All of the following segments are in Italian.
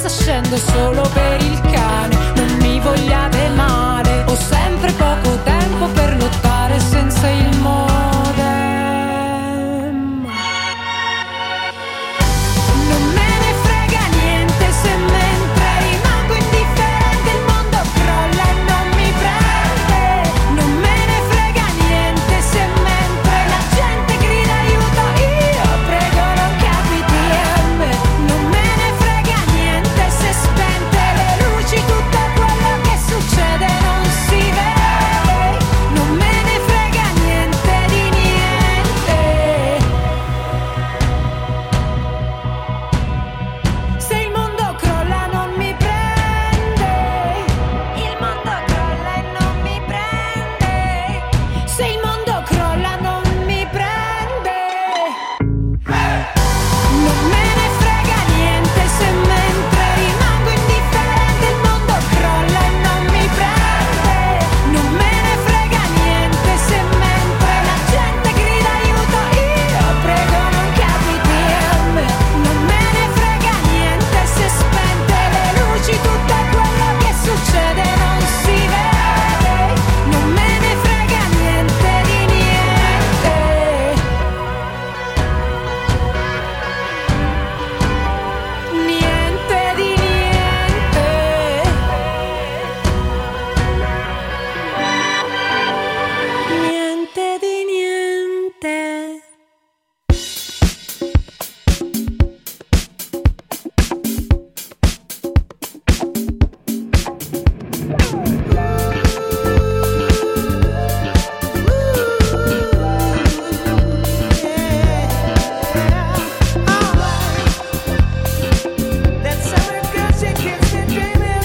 scendo solo per il cane. Non mi vogliate male, ho sempre poco tempo per lottare senza il modem. Non me ne frega niente se mentre rimango indifferente il mondo crolla e non mi prende. Non me ne frega niente se mentre la gente grida aiuto io prego non capiti a me. Non me ne frega niente se spente le luci tutto quello che succede non si vede. Non me ne frega niente di niente. Se il mondo crolla non mi prende. Il mondo crolla e non mi prende. Se il mondo crolla non mi prende. Non me ne frega niente se mentre rimango indifferente il mondo crolla e non mi prende. Non me ne frega niente se mentre la gente grida aiuto io prego non capiti a me. Non me ne frega niente se spente le luci tutto quello che succede non si vede. Non me ne frega niente di niente. Niente di niente. Niente di niente. That summer girl, she keeps me dreaming.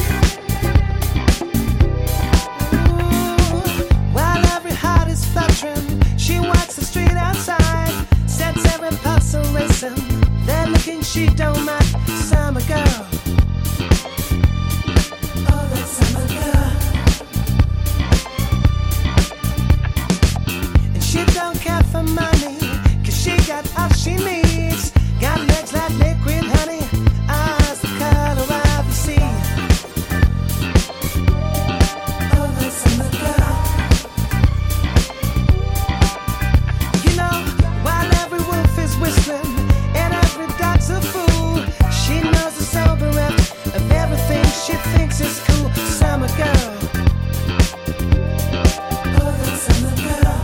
While every heart is fluttering, she walks the street outside, sets every pulse racing. That looking she don't mind. Summer girl. Oh, that summer girl. And she don't care for money, 'cause she got all she needs. Got legs like liquid honey, eyes the color of the sea. Oh, that summer girl. You know, while every wolf is whistling and every dog's a fool, she knows the sober rep of everything she thinks is cool. Summer girl. Oh, that summer girl.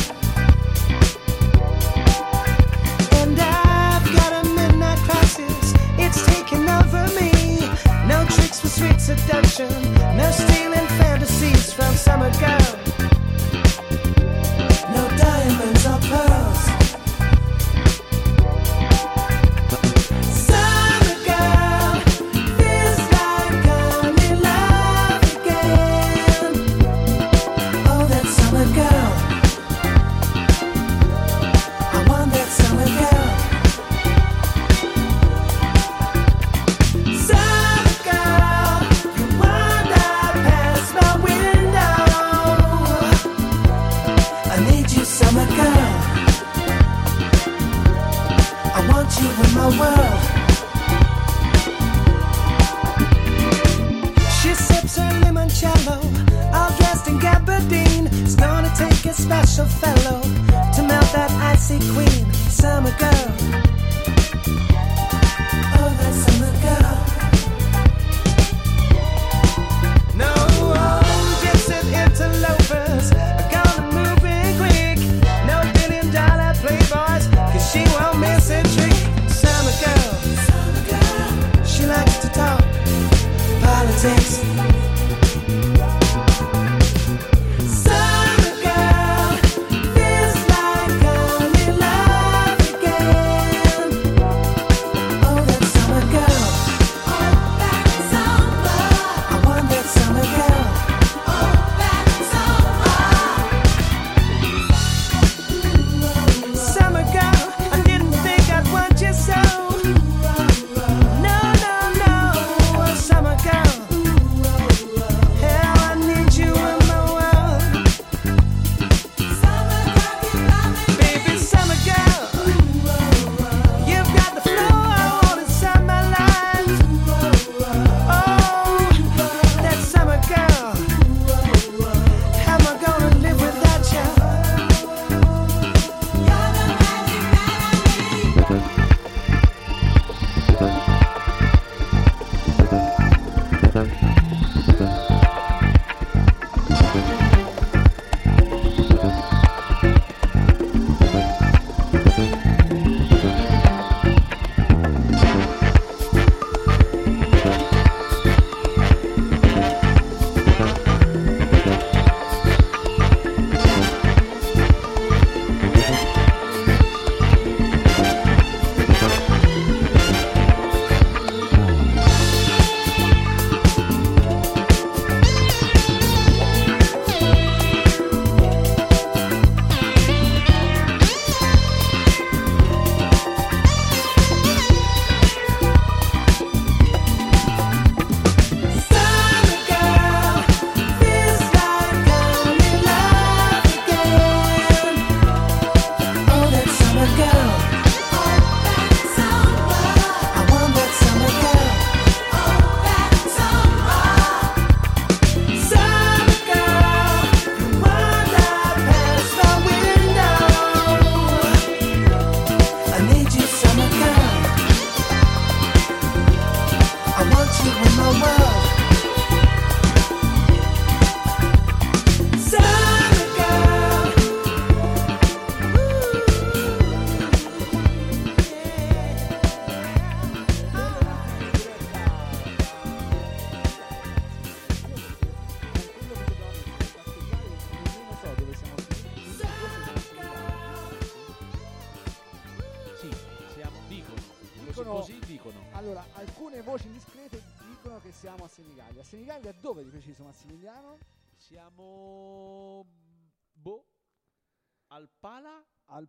And I've got a midnight crisis, it's taking over me. No tricks for sweet seduction, no stealing fantasies from summer girl. No diamonds or pearls. Summer girl feels like I'm in love again. Oh, that summer girl. I want that summer girl. Summer girl, you wander past my window. I need you, summer girl. I want you in my world. She sips her limoncello, all dressed in gabardine. It's gonna take a special fellow to melt that icy queen. Summer girl. Oh, that summer girl. No, gypsy interlopers are gonna move in quick. No $1 billion playboys, 'cause she won't miss a trick. Summer girl. She likes to talk politics. Summer girl feels like I'm in love again. Oh, that summer girl. Oh, that summer. I want that summer girl. Oh, that summer. Summer girl, I didn't think I'd want you so. No, no, no, summer girl. Allora, alcune voci indiscrete dicono che siamo a Senigallia. Senigallia dove di preciso, Massimiliano? Siamo al Pala Al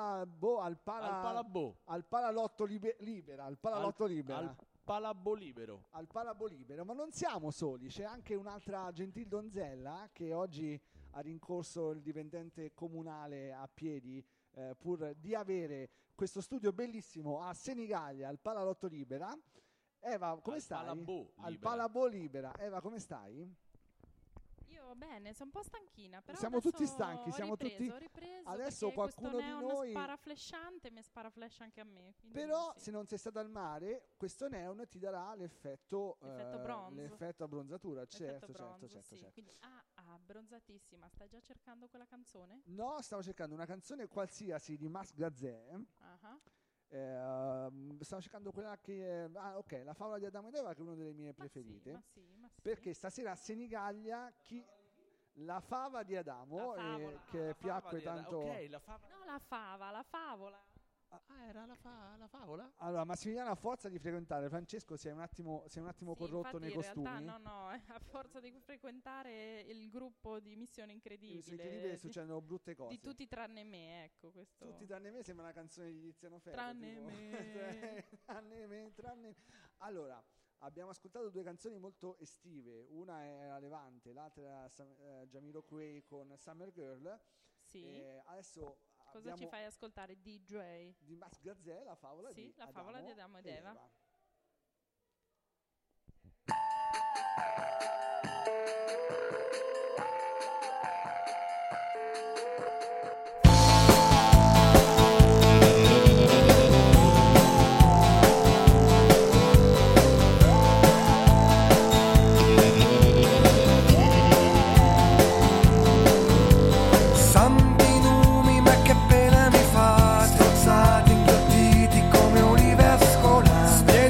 Palazzo Libera. al Palabo Libero. Al Palabo Libero, ma non siamo soli, c'è anche un'altra gentil donzella che oggi ha rincorso il dipendente comunale a piedi pur di avere questo studio bellissimo a Senigallia, al Palazzo Libera. Eva, come stai? Al Palabo Libera. Eva, come stai? Io bene, sono un po' stanchina, però Siamo adesso tutti stanchi, ho ripreso adesso perché qualcuno questo di neon noi sparaflashante mi sparaflasha anche a me. quindi Però sì. se non sei stata al mare, questo neon ti darà l'effetto bronzo. l'effetto abbronzatura, Effetto certo, bronzo, certo. sì. Quindi, bronzatissima. Stai già cercando quella canzone? No, stavo cercando una canzone qualsiasi di Mas Gazzè. Ah. Stavo cercando quella che ok, La favola di Adamo ed Eva, che è una delle mie preferite. Ma sì. Perché stasera a Senigallia la fava di Adamo, La favola. che piacque tanto. Ok, la fava. No, la favola. Era la favola? Allora, Massimiliano, a forza di frequentare Francesco, sei un attimo Sì, corrotto infatti, nei in costumi. realtà no, a forza di frequentare il gruppo di Missione Incredibile, Che succedono brutte cose. di tutti tranne me, ecco questo. Tutti tranne me sembra una canzone di Tiziano Ferro. Tranne tipo. me. tranne me. Allora, abbiamo ascoltato due canzoni molto estive. Una era Levante, l'altra era Jamiroquai con Summer Girl. Sì. Adesso Cosa ci fai ascoltare, DJ? di Mas Gazzè, la favola Sì, di la favola di Adamo ed Eva. Santi numi, ma che pena mi fa, strozzati, inghiottiti come olive a scola.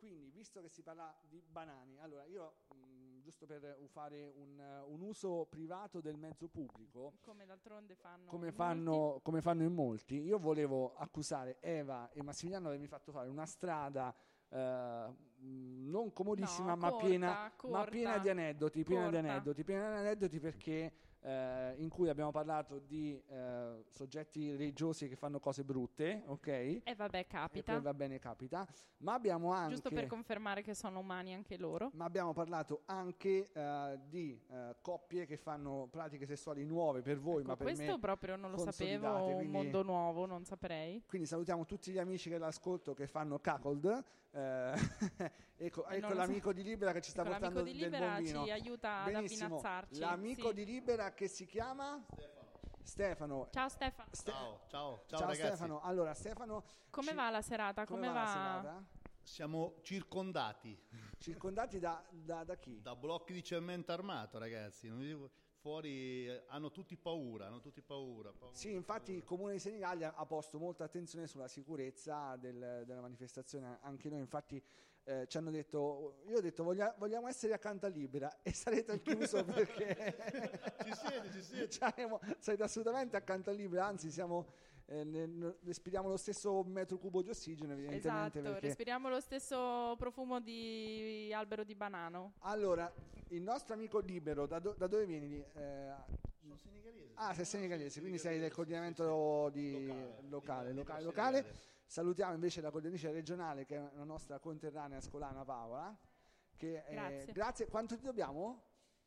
quindi, visto che si parla di banani, allora io, giusto per fare un uso privato del mezzo pubblico, Come d'altronde fanno come molti. fanno in molti, io volevo accusare Eva e Massimiliano di avermi fatto fare una strada non comodissima, No, ma corta. piena di aneddoti, piena di Corta. aneddoti, perché in cui abbiamo parlato di soggetti religiosi che fanno cose brutte, ok? E vabbè, capita. E poi va bene, capita. Ma abbiamo anche, Giusto per confermare che sono umani anche loro. ma abbiamo parlato anche di coppie che fanno pratiche sessuali nuove per voi, Ecco, ma per questo me proprio non lo consolidate, sapevo, un quindi- mondo nuovo, non saprei. Quindi salutiamo tutti gli amici che l'ascolto che fanno cuckold. Ecco non lo l'amico di Libera che ci sta Ecco, portando l'amico di del Libera buon vino. ci aiuta ad Benissimo. avvinazzarci. L'amico sì. di Libera che si chiama Stefano. Ciao Stefano. Ciao Ciao ragazzi. Stefano. Allora Stefano, Come va la serata? come va la serata? Siamo circondati Circondati da chi? da blocchi di cemento armato, ragazzi. Fuori hanno tutti paura. Sì, infatti il Comune di Senigallia ha posto molta attenzione sulla sicurezza della manifestazione. Anche noi infatti ci hanno detto, io ho detto vogliamo essere accanto a Libera e sarete al chiuso perché Ci siete. sarete assolutamente accanto a Libera, anzi siamo respiriamo lo stesso metro cubo di ossigeno evidentemente, Esatto, perché respiriamo lo stesso profumo di albero di banano. allora il nostro amico Libero da dove vieni? Sono senegalese. Sei senegalese, quindi sei del coordinamento locale. Salutiamo invece la coordinatrice regionale, che è la nostra conterranea ascolana Paola. Grazie. Quanto ti dobbiamo?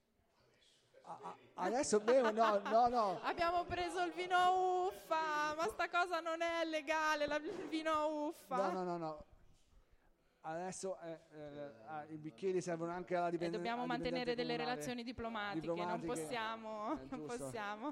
Adesso bevo? No. Abbiamo preso il vino uffa, ma sta cosa non è legale, il vino uffa. No. Adesso i bicchieri servono anche alla E dipendente. dobbiamo mantenere delle relazioni diplomatiche, non possiamo. giusto. Non possiamo.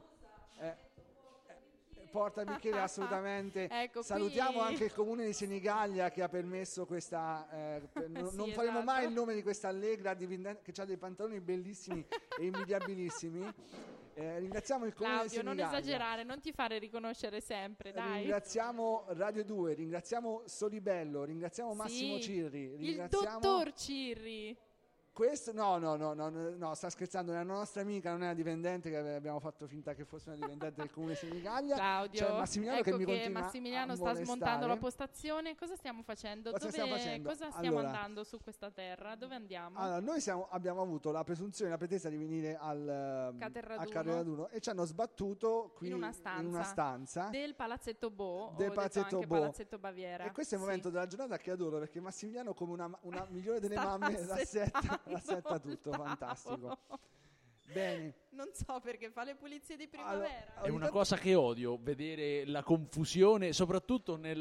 Porta bicchieri assolutamente. Ecco, Salutiamo qui- anche il comune di Senigallia che ha permesso questa non Sì, faremo esatto. mai il nome di questa allegra che ha dei pantaloni bellissimi e invidiabilissimi. Ringraziamo il comune di Claudio, non Senigallia. esagerare, non ti fare riconoscere sempre, dai. Ringraziamo Radio 2, ringraziamo Solibello, ringraziamo Massimo Sì, Cirri, il ringraziamo dottor Cirri. questo no, sta scherzando, è una nostra amica, non è una dipendente, che abbiamo fatto finta che fosse una dipendente del comune di Senigallia. Claudio, C'è Massimiliano ecco che mi che continua Massimiliano a sta molestare. smontando la postazione. Cosa stiamo facendo? Cosa stiamo facendo? Cosa stiamo Allora, andando su questa terra? Dove andiamo? Allora, noi abbiamo avuto la presunzione, la pretesa di venire al Caterraduno e ci hanno sbattuto qui in una stanza, del Palazzetto Bo, del o Palazzetto detto anche Bo. Palazzetto Baviera. E questo è il Sì. momento della giornata che adoro, perché Massimiliano, come una migliore delle Sta mamme, assettando l'assetta tutto, il fantastico. tavolo. Bene. Non so perché fa le pulizie di Allora, primavera. È una cosa che odio, vedere la confusione, soprattutto in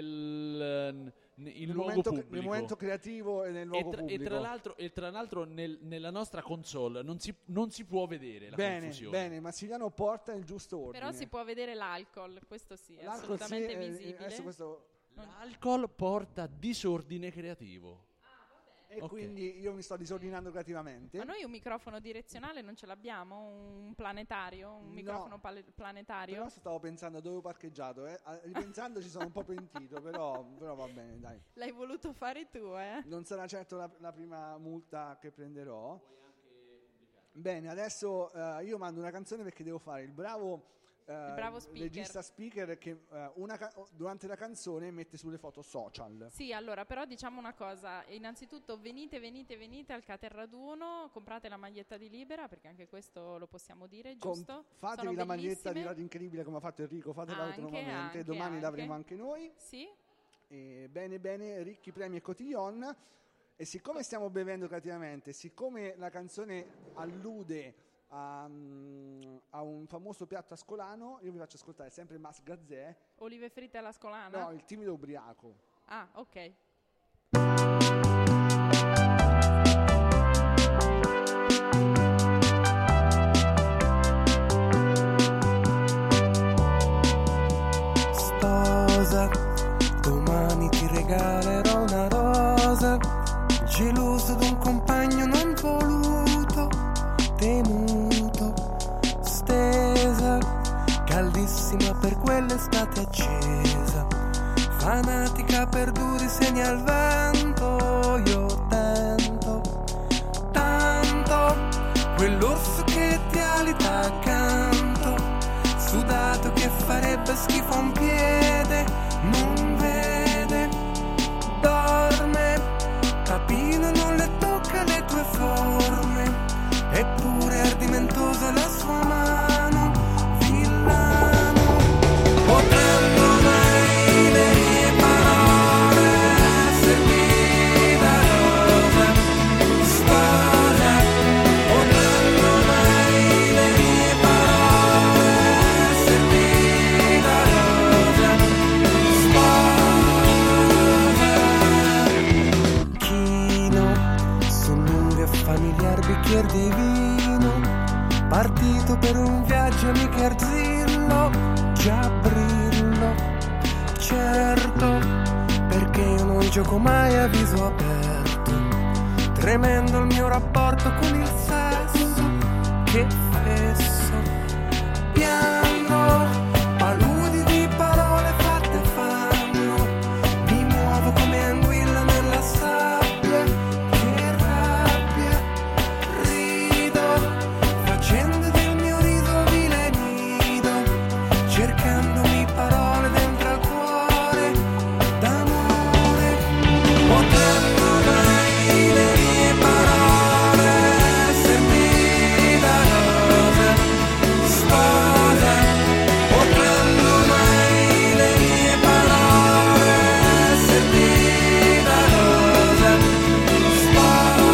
luogo pubblico. Nel momento creativo e nel luogo pubblico. E tra l'altro nella nostra console non si può vedere la confusione. Bene, Massimiliano porta il giusto ordine. Però si può vedere l'alcol, questo sì, è L'alcol assolutamente sì, visibile. adesso questo. L'alcol porta disordine creativo. E Ok. quindi io mi sto disordinando creativamente. Ma noi un microfono direzionale non ce l'abbiamo? Un planetario? Un No. microfono planetario? Però stavo pensando a dove ho parcheggiato, ripensandoci sono un po' pentito, però va bene, dai. L'hai voluto fare tu, eh? Non sarà certo la prima multa che prenderò. Bene, adesso io mando una canzone perché devo fare il bravo speaker. regista speaker che durante la canzone mette sulle foto social. Sì, allora, però diciamo una cosa. Innanzitutto venite al Caterraduno, comprate la maglietta di Libera, perché anche questo lo possiamo dire, giusto? Fatevi Sono la maglietta di bellissime. Radio Incredibile come ha fatto Enrico, fatela Anche, autonomamente, anche, domani anche. l'avremo anche noi. Sì? Bene, ricchi premi e cotillon. E siccome stiamo bevendo creativamente, siccome la canzone allude a un famoso piatto ascolano, io vi faccio ascoltare sempre Mas Gazzè. Olive fritte alla scolana? No, il timido ubriaco. Ah, ok. Sposa, domani ti regalerò una rosa, geloso d'un compagno non voluto, temuto, stesa, caldissima per quell'estate accesa, fanatica per duri segni al vento, voglio tanto, tanto, quell'orso che ti alita accanto, sudato che farebbe schifo a un piede, non vede, dorme, Capino non le tocca le tue forme, eppure ardimentosa la sua mano, villano, potranno mai le mie parole essermi da rosa, sposa, potranno mai le mie parole essermi da rosa, sposa. Chino, sonnunga e familiar bicchier di vino, partito per un viaggio mica arzillo, già brillo, certo, perché io non gioco mai a viso aperto, tremendo il mio rapporto con il sesso, che fesso, piano, paludi di parole fatte fanno, mi muovo come anguilla nella sabbia, che rabbia, rido, facendo del mio riso vile nido, cercandomi parole dentro al cuore, d'amore, potranno mai le mie parole essermi da rosa, sposa, potranno mai le mie parole essermi da rosa, sposa.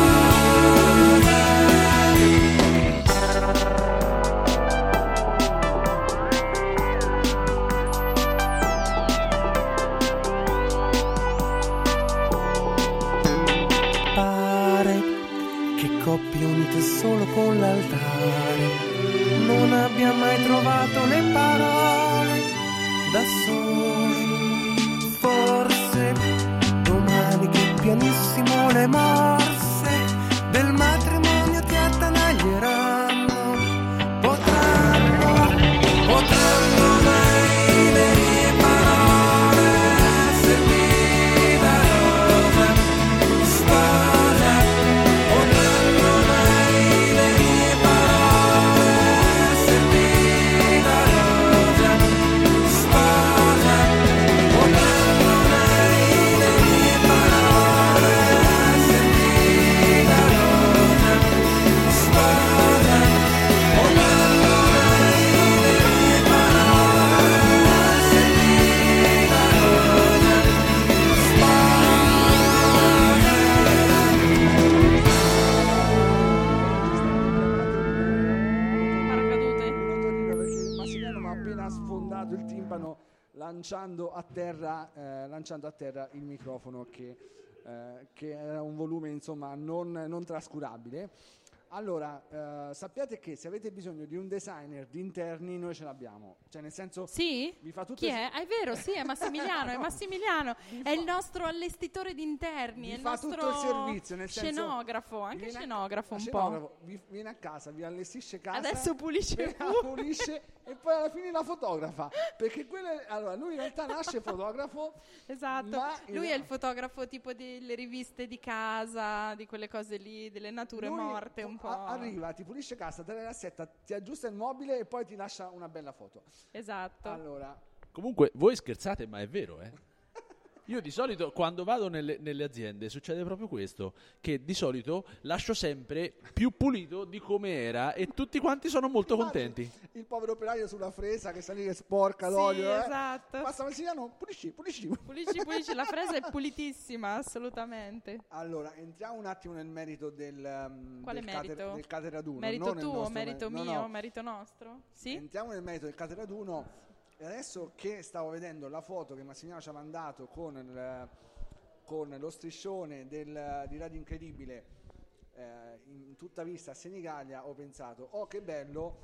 Pare che coppie unite solo con l'altare non abbia mai trovato le parole da sole. Forse domani che pianissimo le morse del matrimonio ti attanaglieranno, potranno mai le mie parole essermi da rosa, sposa, potranno mai le mie parole essermi da rosa, sposa, potranno mai le mie parole essermi da rosa, sposa, potranno mai le mie parole essermi da rosa, Paracadute. Perché Massimiliano mi ha appena sfondato il timpano lanciando a terra il microfono che era un volume insomma non trascurabile. Allora, sappiate che se avete bisogno di un designer di interni noi ce l'abbiamo, cioè nel senso Sì? vi fa tutto Chi è? È vero, sì, è Massimiliano, è Massimiliano, è il nostro allestitore di interni, vi è il fa nostro tutto il servizio, nel senso scenografo, anche viene a- scenografo un po'. scenografo, viene a casa, vi allestisce casa, Adesso pulisce ve la pulisce e poi alla fine la fotografa, perché allora lui in realtà nasce fotografo, Esatto, ma in lui è realtà- il fotografo tipo delle riviste di casa, di quelle cose lì, delle nature lui morte un po'. arriva, ti pulisce casa, te la rassetta, ti aggiusta il mobile e poi ti lascia una bella foto. Esatto. Allora, Comunque, voi scherzate, ma è vero, eh? Io di solito quando vado nelle aziende succede proprio questo, che di solito lascio sempre più pulito di come era e tutti quanti sono molto contenti. il povero operaio sulla fresa che sta lì che sporca Sì, l'olio, esatto. Passa Massimiliano, pulisci. Pulisci, la fresa è pulitissima, assolutamente. Allora, entriamo un attimo nel merito Quale merito? del cateraduno. Merito non nel tuo, nostro merito no, mio, no. merito nostro? Sì? Entriamo nel merito del cateraduno. E adesso che stavo vedendo la foto che Massimiliano ci ha mandato con lo striscione di Radio Incredibile in tutta vista a Senigallia, ho pensato, oh che bello,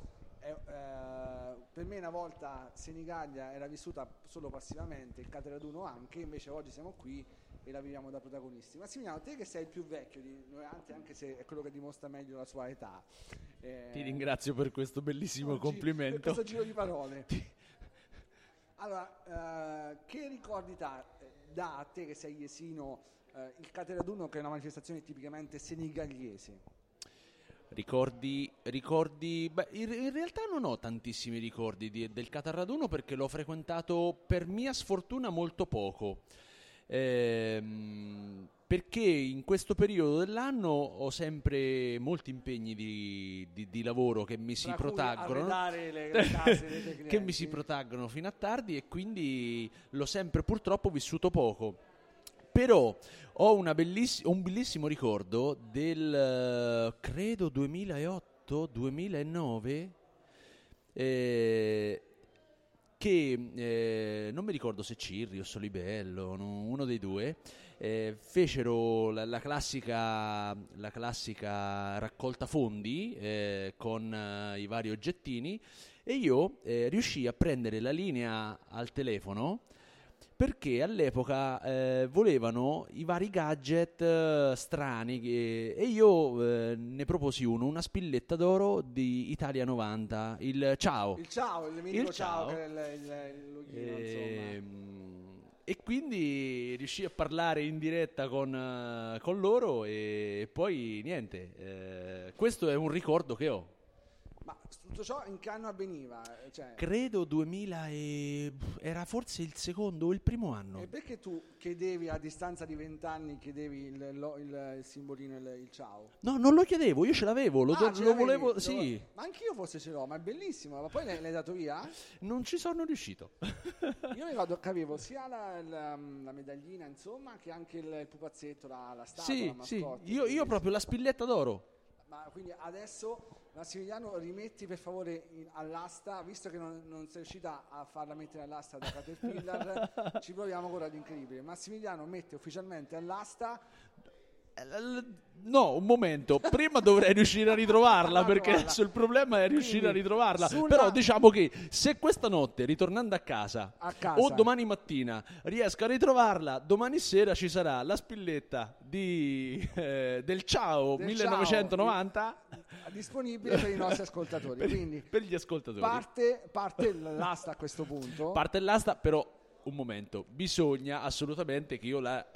per me una volta Senigallia era vissuta solo passivamente, il cateraduno anche, invece oggi siamo qui e la viviamo da protagonisti. Massimiliano, te che sei il più vecchio di noi, anche se è quello che dimostra meglio la sua età, Ti ringrazio per questo bellissimo per complimento. questo giro di parole. Allora, che ricordi dà a te che sei iesino il Cateraduno, che è una manifestazione tipicamente senegallese? Ricordi, beh, in realtà non ho tantissimi ricordi del Cataraduno perché l'ho frequentato per mia sfortuna molto poco. Perché in questo periodo dell'anno ho sempre molti impegni di lavoro che mi si Tra cui protraggono, arredare le case dei che mi clienti. si protraggono fino a tardi, e quindi l'ho sempre purtroppo vissuto poco. Però ho un bellissimo ricordo del credo 2008-2009, che non mi ricordo se Cirri o Solibello, uno dei due, fecero la classica raccolta fondi con i vari oggettini, e io riuscii a prendere la linea al telefono perché all'epoca volevano i vari gadget strani, e io ne proposi una spilletta d'oro di Italia 90, il Ciao. Il ciao, il mitico Il ciao, ciao. che è il loghino, insomma. E quindi riuscii a parlare in diretta con loro, e poi niente, questo è un ricordo che ho. Ma tutto ciò in che anno avveniva? Cioè, Credo 2000 era forse il secondo o il primo anno. e perché tu chiedevi a distanza di 20 anni, chiedevi il simbolino, il ciao? No, non lo chiedevo, io ce l'avevo, Ah, ce lo l'avevi? volevo, Lo- sì. Ma anch'io forse ce l'ho, ma è bellissimo. Ma poi l'hai dato via? Non ci sono riuscito. Io ricordo che avevo sia la medaglina, insomma, che anche il pupazzetto, la statua, Sì, la sì, mascotte. io proprio la spilletta d'oro. Ma quindi adesso, Massimiliano, rimetti per favore all'asta, visto che non sei riuscita a farla mettere all'asta da Caterpillar, ci proviamo ancora ad incredibile. Massimiliano mette ufficialmente all'asta. No, un momento, prima dovrei riuscire a ritrovarla, A perché trovarla. adesso il problema è riuscire a Quindi, ritrovarla. sulla- Però diciamo che se questa notte, ritornando a casa, A casa. o domani mattina riesco a ritrovarla, domani sera ci sarà la spilletta del Ciao Del 1990 Disponibile per i nostri ascoltatori. Quindi per gli ascoltatori. parte l'asta a questo punto. Parte l'asta, però un momento, bisogna assolutamente che io la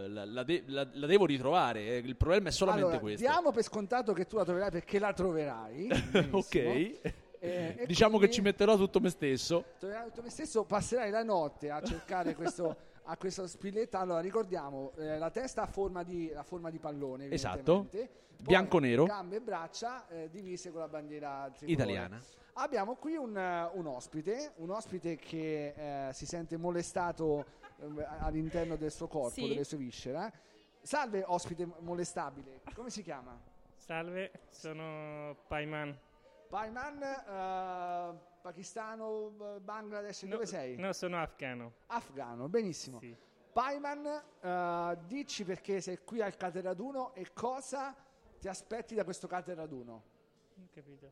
devo ritrovare. Il problema è solamente Allora, questo. diamo per scontato che tu la troverai, perché la troverai. Benissimo. Ok. E Diciamo che quindi ci metterò tutto me stesso. troverai tutto me stesso, passerai la notte a cercare a questa spilletta. Allora, ricordiamo, la testa ha forma di pallone, Esatto. evidentemente. Poi Bianco-nero. gambe e braccia divise con la bandiera tricolore. Italiana. Abbiamo qui un ospite che si sente molestato all'interno del suo corpo, Sì. delle sue viscere. Salve, ospite molestabile, come si chiama? Salve, sono Paiman. Paiman, pakistano, Bangladesh, dove sei? No, sono afghano. Afghano, benissimo. Sì. Paiman, dici perché sei qui al Cateraduno e cosa ti aspetti da questo Cateraduno? Non capito.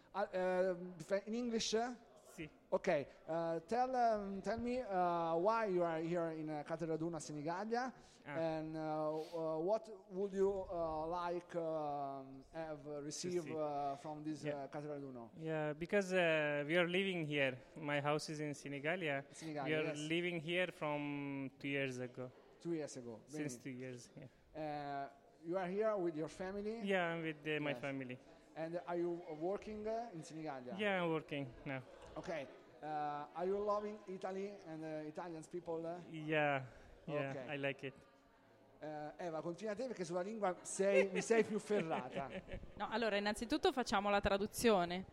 In English? Sì. Okay, tell me why you are here in Cateraduno, Senigallia, and what would you like have received from this Yeah. Cateraduno? Yeah, because we are living here. My house is in Senegalia. Senigallia, We are yes. living here from 2 years ago. 2 years ago. Since Bene. 2 years. Yeah, You are here with your family, yeah, I'm with my Yes. family. and are you working in Senigallia? Yeah, I'm working now. Okay. Are you loving Italy and Italian people? Yeah, yeah, Okay. I like it. Eva, continua te perché sulla lingua mi sei più ferrata. No, allora, innanzitutto facciamo la traduzione.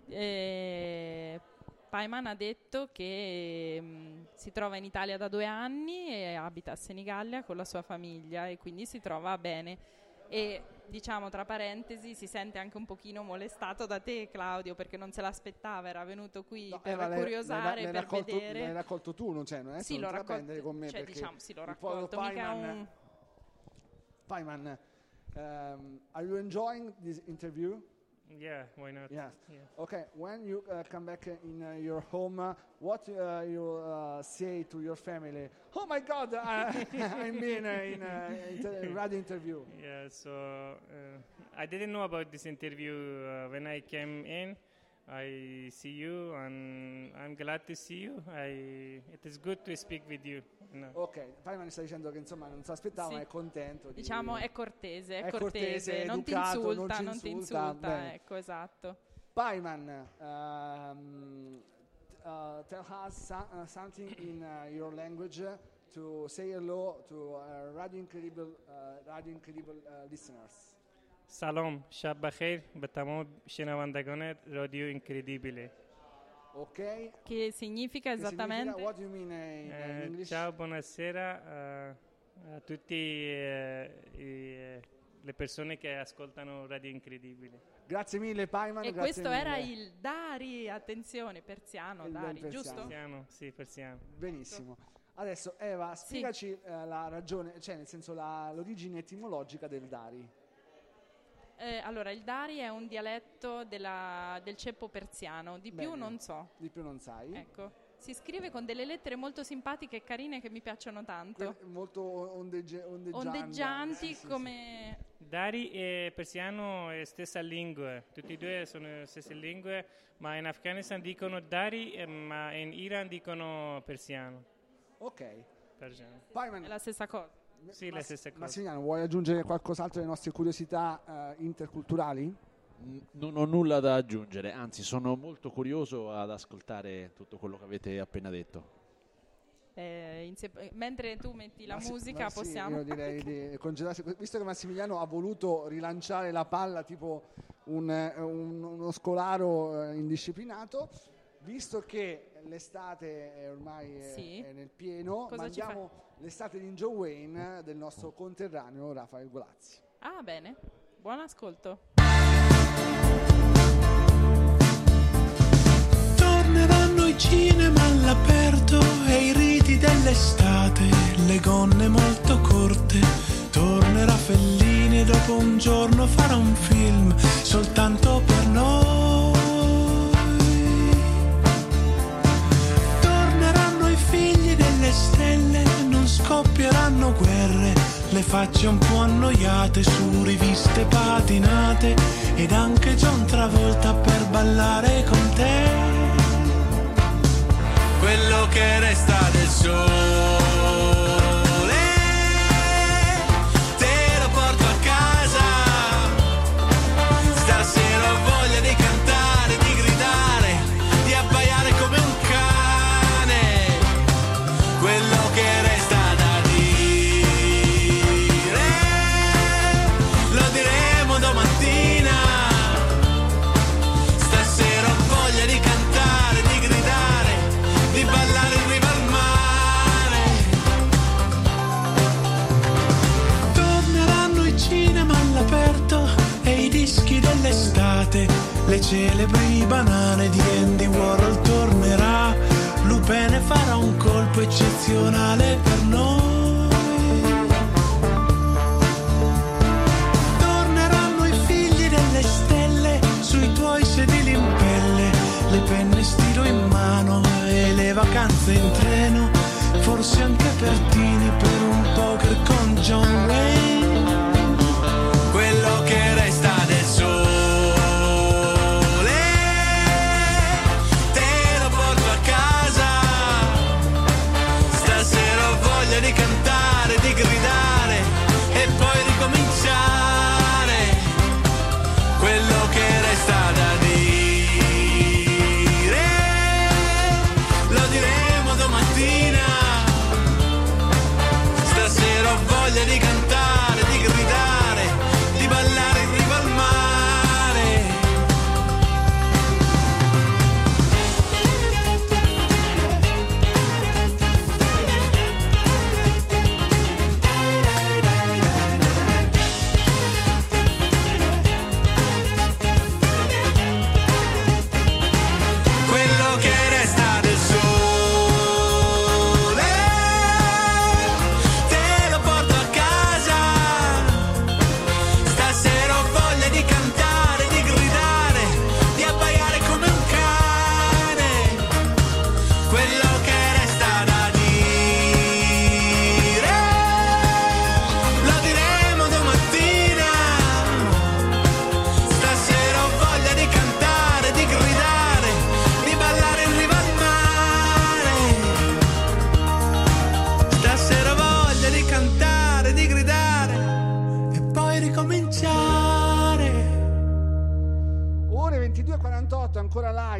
Paiman ha detto che si trova in Italia da 2 anni e abita a Senigallia con la sua famiglia e quindi si trova bene. E diciamo tra parentesi si sente anche un pochino molestato da te, Claudio, perché non se l'aspettava, era venuto qui No, per Eva, curiosare, l'hai per raccolto, vedere. l'hai raccolto tu, non c'è, non è? Sì, l'ho non te la raccolto, prendere con me cioè, perché diciamo, sì, l'ho il povero raccolto, mica Paiman, Paiman, are you enjoying this interview? Yeah, why not? Yes. Yeah. Okay, when you come back in your home, what you say to your family? Oh my God, I'm being in a radio interview. Yeah, so I didn't know about this interview when I came in, I see you, and I'm glad to see you. It is good to speak with you. Ok, Paiman sta dicendo che insomma non si aspettava, Sì. ma è contento. Diciamo è cortese, È cortese, non ti educato, insulta, non non ci ti insulta, insulta, bene. ecco, esatto. Paiman, tell us something in your language to say hello to Radio Incredible listeners. سلام، شب بخیر به تمام شنوندگان رادیو اینکردیبیله. Ok. Che significa Che esattamente? significa? What do you mean in English? Ciao, buonasera a tutte le persone che ascoltano Radio Incredibile. Grazie mille Paiman. E grazie questo mille. era il Dari, attenzione, persiano, Il Dari, bel giusto? Persiano, sì, persiano. Benissimo. Adesso Eva, spiegaci la ragione, cioè nel senso l'origine etimologica del Dari. Allora, il Dari è un dialetto del ceppo persiano, di più Bene. non so. Di più non sai. Ecco, si scrive con delle lettere molto simpatiche e carine che mi piacciono tanto. Molto Ondeggianti Sì, come... Dari e persiano è stessa lingua, tutti e due sono le stesse lingue, ma in Afghanistan dicono Dari, ma in Iran dicono persiano. Ok. Persiano. Paiman, È la stessa cosa. Sì, la stessa cosa. Massimiliano, vuoi aggiungere qualcos'altro alle nostre curiosità interculturali? Non ho nulla da aggiungere, anzi sono molto curioso ad ascoltare tutto quello che avete appena detto. Mentre tu metti la musica Ma sì, possiamo... io direi di congedarsi, visto che Massimiliano ha voluto rilanciare la palla tipo uno scolaro indisciplinato, visto che l'estate è ormai è nel pieno, Cosa ci mandiamo l'estate di Joe Wayne del nostro conterraneo Rafael Golazzi. Ah, bene. Buon ascolto. Torneranno i cinema all'aperto e i riti dell'estate, le gonne molto corte. Tornerà Fellini e dopo un giorno farà un film soltanto per noi. Torneranno i figli delle stelle, non scoppieranno guerre, le facce un po' annoiate su riviste patinate ed anche John Travolta per ballare con te. Quello che resta del sole te lo porto a casa. Stasera ho voglia di cantare, di gridare, di abbaiare come un cane. Quello che resta da dire lo diremo domattina. Stasera ho voglia di cantare, di gridare, di ballare in riva al mare. Torneranno i cinema all'aperto e i dischi dell'estate, le celebri banane di Andy Warhol tornerà. Lupin farà un colpo eccezionale per noi. Torneranno i figli delle stelle sui tuoi sedili in pelle, le penne stilo in mano e le vacanze in treno, forse anche Pertini per un poker con John Wayne. Quello che resta del sole te lo porto a casa. Stasera ho voglia di cantare, di gridare e poi ricominciare. Quello che resta da dire lo diremo domattina. Stasera ho voglia di cantare,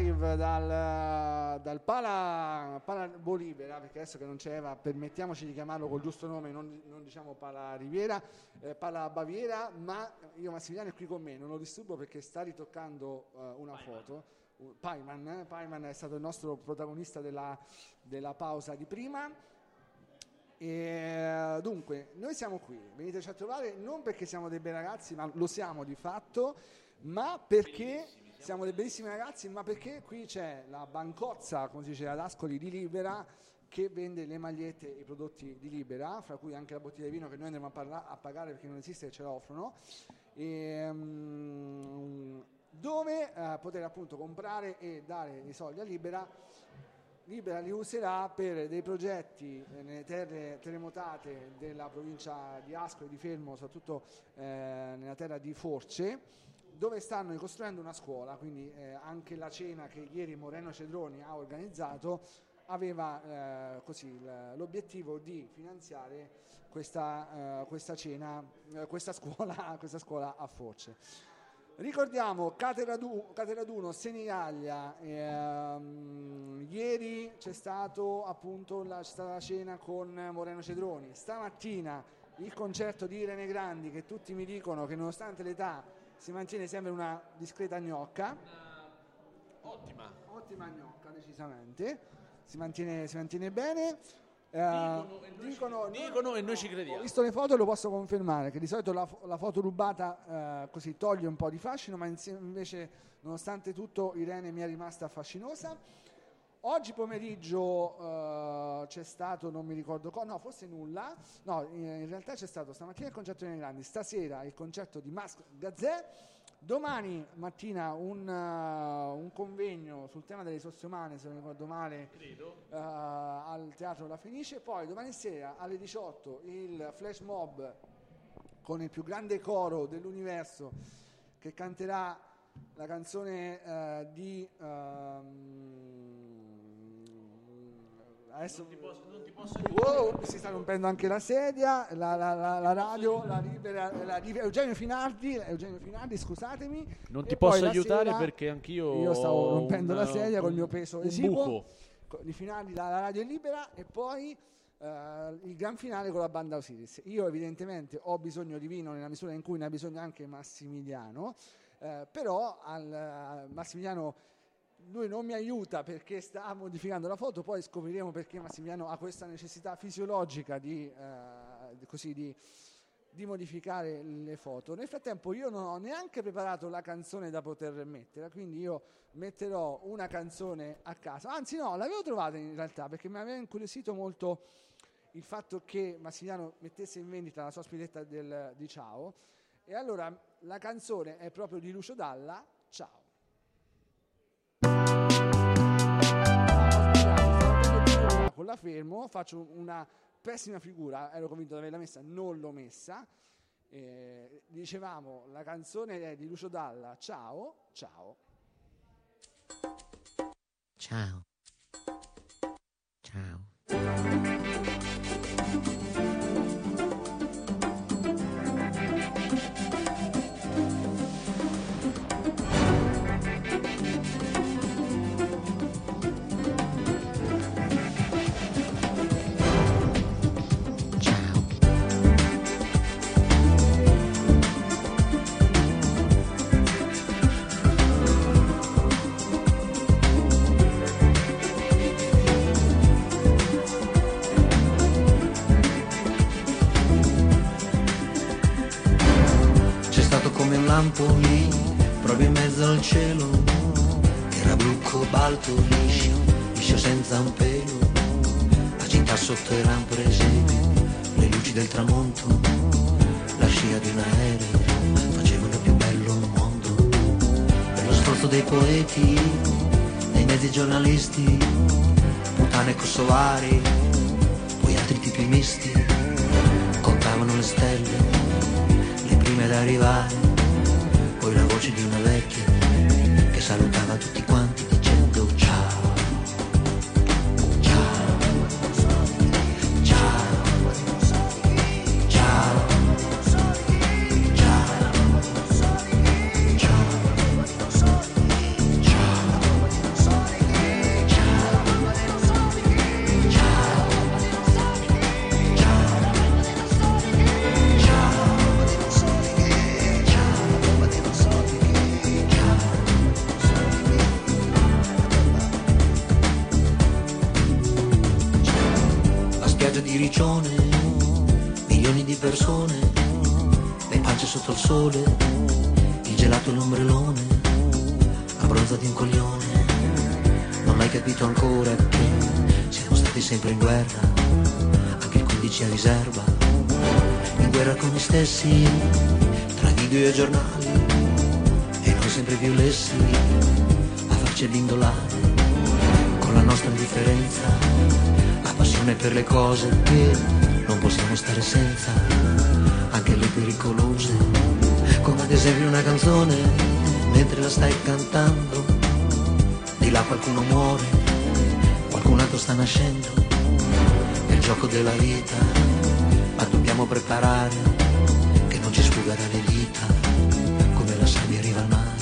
live dal Pala Bolivera, perché adesso che non c'è Eva, permettiamoci di chiamarlo col giusto nome, non diciamo Pala Riviera, Pala Baviera, ma io Massimiliano è qui con me, non lo disturbo perché sta ritoccando una foto. Paiman è stato il nostro protagonista della pausa di prima. E dunque noi siamo qui, veniteci a trovare non perché siamo dei bei ragazzi, ma lo siamo di fatto, ma perché siamo dei bellissimi ragazzi, ma perché qui c'è la bancozza, come si dice ad Ascoli, di Libera, che vende le magliette e i prodotti di Libera, fra cui anche la bottiglia di vino che noi andremo a pagare perché non esiste e ce la offrono, dove poter appunto comprare e dare i soldi a Libera. Libera li userà per dei progetti nelle terre terremotate della provincia di Ascoli, di Fermo, soprattutto nella terra di Force, dove stanno ricostruendo una scuola, quindi anche la cena che ieri Moreno Cedroni ha organizzato aveva così l'obiettivo di finanziare questa scuola a Force. Ricordiamo Cateraduno Senigallia, ieri c'è stata la cena con Moreno Cedroni, stamattina il concerto di Irene Grandi, che tutti mi dicono che nonostante l'età si mantiene sempre una discreta gnocca, ottima gnocca decisamente, si mantiene bene. Dicono e noi ci crediamo. Ho visto le foto e lo posso confermare che di solito la foto rubata così toglie un po' di fascino, ma invece nonostante tutto Irene mi è rimasta fascinosa. Oggi pomeriggio c'è stato, non mi ricordo forse nulla, in realtà c'è stato stamattina il concerto dei Grandi, stasera il concerto di Mask Gazzè, domani mattina un convegno sul tema delle risorse umane, se non ricordo male, al Teatro La Fenice, poi domani sera alle 18 il flash mob con il più grande coro dell'universo che canterà la canzone di adesso non ti posso aiutare. Si sta rompendo anche la sedia, la radio, la Libera, Eugenio Finardi, scusatemi. Non ti posso aiutare perché anch'io stavo rompendo la sedia col mio peso esiguo. Buco. Di Finardi la radio è libera e poi il gran finale con la banda Osiris. Io evidentemente ho bisogno di vino nella misura in cui ne ha bisogno anche Massimiliano, però Massimiliano lui non mi aiuta perché sta modificando la foto, poi scopriremo perché Massimiliano ha questa necessità fisiologica di modificare le foto. Nel frattempo io non ho neanche preparato la canzone da poter mettere, quindi io metterò una canzone a caso, anzi no, l'avevo trovata in realtà perché mi aveva incuriosito molto il fatto che Massimiliano mettesse in vendita la sua spilletta di Ciao, e allora la canzone è proprio di Lucio Dalla, Ciao. Con la fermo, faccio una pessima figura, ero convinto di averla messa, non l'ho messa. Dicevamo, la canzone è di Lucio Dalla, Ciao, ciao. Ciao. Ciao. Lampo lì, proprio in mezzo al cielo, che era blu cobalto liscio senza un pelo. La città sotto era un presepe, le luci del tramonto, la scia di un aereo facevano più bello il mondo. Per lo sforzo dei poeti, dei mezzi giornalisti, puttane kosovari, poi altri tipi misti, contavano le stelle, le prime ad arrivare. Poi la voce di una vecchia che salutava tutti quanti dicendo ciao, ciao, ciao, ciao, ciao, ciao, ciao. spiaggia di Riccione, milioni di persone, le pance sotto il sole, il gelato e l'ombrellone, abbronzati un coglione. Non hai capito ancora che siamo stati sempre in guerra, anche il 15 a riserva, in guerra con noi stessi, tra video e giornali, e noi sempre più lessi a farci l'indolare, con la nostra indifferenza, la passione per le cose che non possiamo stare senza, anche le pericolose, come ad esempio una canzone, mentre la stai cantando, di là qualcuno muore, qualcun altro sta nascendo, è il gioco della vita, ma dobbiamo preparare, che non ci sfugherà le dita, come la sabbia arriva al mare.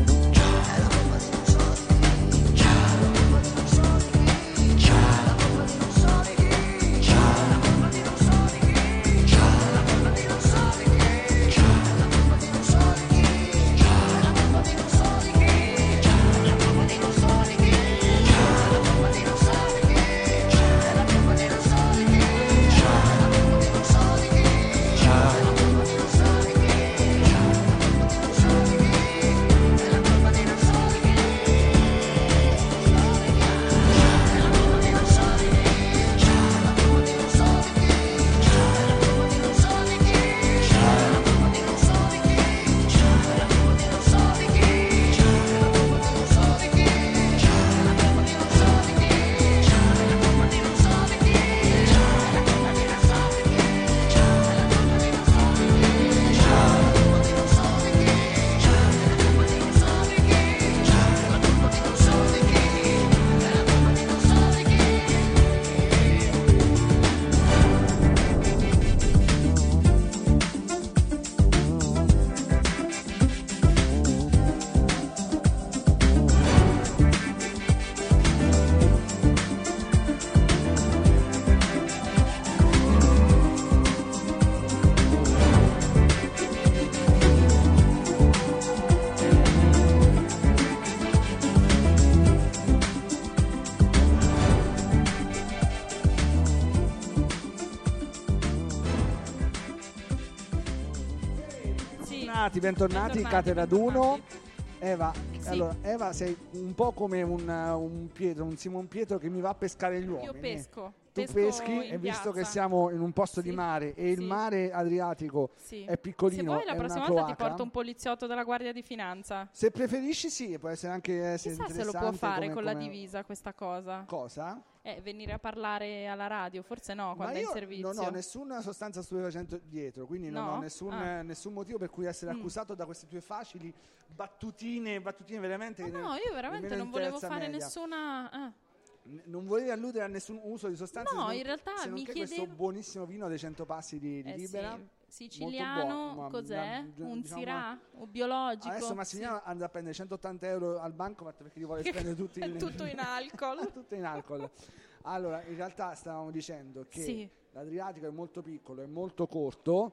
Bentornati, Cattedra d'Uno. Eva, sì. Allora, Eva, sei un po' come un Pietro, un Simon Pietro che mi va a pescare gli uomini. Io pesco. Tu peschi e visto che siamo in un posto sì. di mare e il mare Adriatico è piccolino, se vuoi la prossima volta ti porto un poliziotto della Guardia di Finanza. Se preferisci sì, può essere anche chissà se lo può fare con la divisa questa cosa. Cosa? Venire a parlare alla radio, forse no, quando è in servizio. Non ho nessuna sostanza stupefacente dietro, quindi non ho nessun motivo per cui essere accusato da queste tue facili battutine veramente. No, io veramente non volevo fare nessuna. Non volevi alludere a nessun uso di sostanze? No, in realtà mi chiedevo questo buonissimo vino dei 100 passi di Libera. Sì. Siciliano, buono, cos'è? Un Syrah? Un biologico? Adesso Massimiliano andrà a prendere 180 euro al bancomat perché li vuole spendere tutti tutto in alcol. Tutto in alcol. Allora, in realtà stavamo dicendo che l'Adriatico è molto piccolo, è molto corto,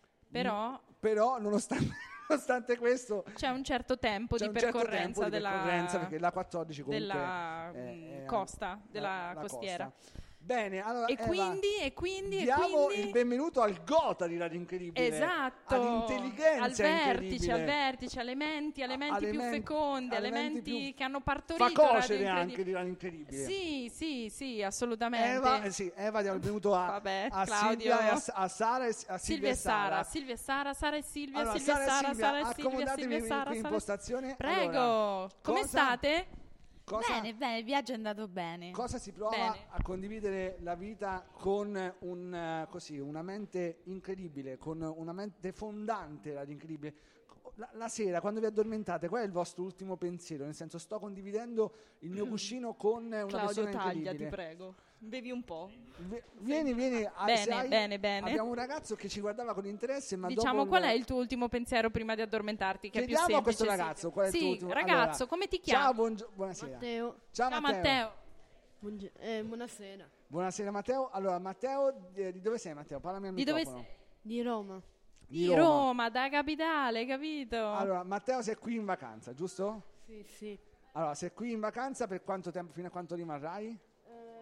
però nonostante questo c'è un certo tempo di percorrenza perché la 14 comunque della costa, della costiera. Costa. Bene, allora quindi diamo il benvenuto al Gotha di Radio Incredibile. Esatto. All'intelligenza al vertice, alle menti più feconde, alle menti che hanno partorito fa cocere anche di Radio Incredibile. Sì, assolutamente. Eva diamo il benvenuto a Silvia e a Sara e a Silvia e Sara. Silvia e Sara e Silvia, allora, Silvia e Sara, Sara e Silvia, Silvia e Sara. Impostazione. Prego. Allora, come state? Bene, il viaggio è andato bene. Cosa si prova a condividere la vita con una mente incredibile, con una mente fondante incredibile? La sera, quando vi addormentate, qual è il vostro ultimo pensiero? Nel senso, sto condividendo il mio cuscino con una persona incredibile. Taglia, ti prego. Bevi un po'. Vieni. Bene. Abbiamo un ragazzo che ci guardava con interesse, ma diciamo qual è il tuo ultimo pensiero prima di addormentarti? Che chiediamo è più a questo semplice, ragazzo qual è il tuo ultimo. Ragazzo, allora, come ti chiami? Ciao, buonasera. Matteo. Ciao Matteo. Buonasera. Buonasera Matteo. Allora Matteo, di dove sei Matteo? Parlami al microfono. Di Roma. Di Roma, da capitale, capito? Allora Matteo, sei qui in vacanza, giusto? Sì. Allora, sei qui in vacanza per quanto tempo? Fino a quanto rimarrai?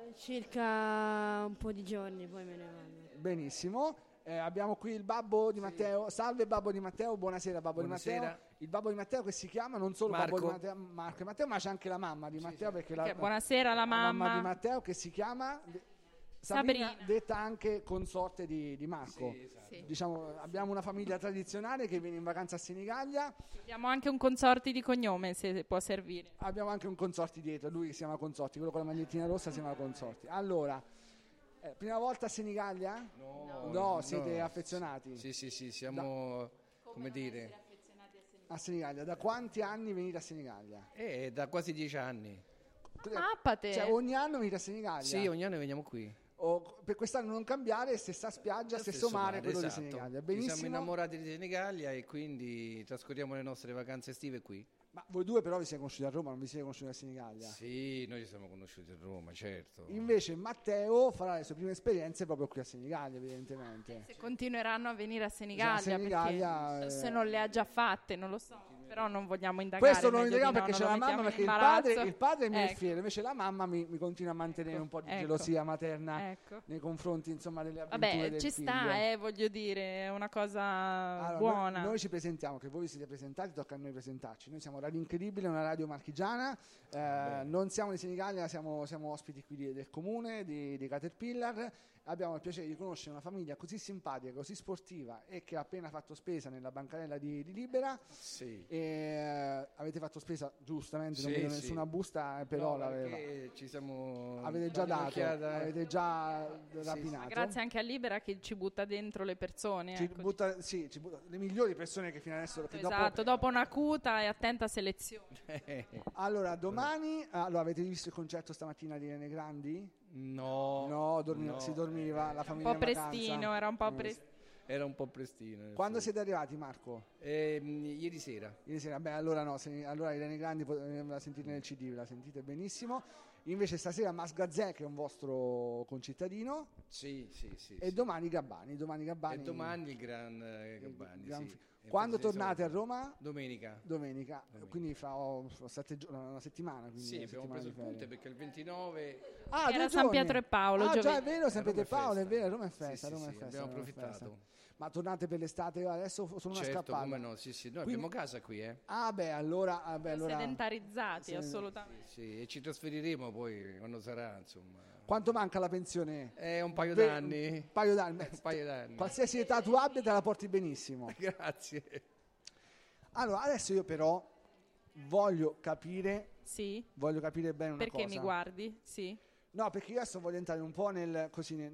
Circa un po' di giorni, poi me ne vado. Benissimo. Abbiamo qui il babbo di Matteo. Salve babbo di Matteo, buonasera babbo di Matteo. Il babbo di Matteo che si chiama non solo Marco. babbo di Matteo, Marco e Matteo, ma c'è anche la mamma di Matteo perché buonasera la mamma di Matteo che si chiama Sabrina, detta anche consorte di Marco. Sì. Diciamo, abbiamo una famiglia tradizionale che viene in vacanza a Senigallia. Abbiamo anche un consorte di cognome, se può servire. Abbiamo anche un consorti dietro, lui si chiama Consorti, quello con la magliettina rossa si chiama Consorti. Allora, prima volta a Senigallia? No, siete affezionati? Sì, siamo, come dire, a Senigallia. Da quanti anni venite a Senigallia? Da quasi 10 anni. Mappate! Cioè ogni anno venite a Senigallia? Sì, ogni anno veniamo qui. Per quest'anno non cambiare, stessa spiaggia, stesso mare, quello esatto. di Senigallia. Ci Benissimo. siamo innamorati di Senigallia e quindi trascorriamo le nostre vacanze estive qui. Ma voi due però vi siete conosciuti a Roma, non vi siete conosciuti a Senigallia? Sì, noi ci siamo conosciuti a Roma, certo. Invece Matteo farà le sue prime esperienze proprio qui a Senigallia, evidentemente. Se continueranno a venire a Senigallia, Senigallia, perché se non le ha già fatte, non lo so. Però non vogliamo indagare. Questo non indaghiamo perché c'è la mamma, perché il padre mi è ecco. fiero, invece la mamma mi continua a mantenere un po' di gelosia materna nei confronti, insomma, delle avventure del ci figlio. sta, voglio dire, è una cosa buona. Noi ci presentiamo, che voi vi siete presentati, tocca a noi presentarci. Noi siamo Radio Incredibile, una radio marchigiana, non siamo di Senigallia, siamo ospiti qui del comune, di Caterpillar. Abbiamo il piacere di conoscere una famiglia così simpatica, così sportiva e che ha appena fatto spesa nella bancarella di Libera. Sì. Avete fatto spesa giustamente, non vedo nessuna busta, però ci siamo avete già dato, avete già rapinato. Grazie anche a Libera che ci butta dentro le persone. Ci butta le migliori persone che fino adesso. Esatto, dopo un'acuta e attenta selezione. Allora, domani avete visto il concerto stamattina di Rene Grandi? No, si dormiva, la famiglia un po' prestino, era un po' prestino. Era un po' prestino. Quando siete arrivati, Marco? Ieri sera. Beh, allora no, allora Irene Grandi la sentite nel CD, la sentite benissimo. Invece stasera Mas Gazzè, che è un vostro concittadino. Sì. E domani Gabbani. E domani il Gran Gabbani. Quando tornate a Roma? Domenica. Quindi fra 7 giorni, una settimana. Sì, abbiamo preso il ponte perché il 29 era San Pietro e Paolo. Già è vero, San Pietro e Paolo, è vero, Roma è festa. Abbiamo approfittato. Ma tornate per l'estate adesso sono una scappata? Come no, sì. Noi abbiamo casa qui, allora sedentarizzati, assolutamente. Sì, e ci trasferiremo poi quando sarà, insomma. Quanto manca la pensione? Un paio d'anni. Un paio d'anni. Qualsiasi età tu abbia te la porti benissimo. Grazie. Allora, adesso io però voglio capire bene una Perché cosa. mi guardi? Sì. No, perché io adesso voglio entrare un po' nel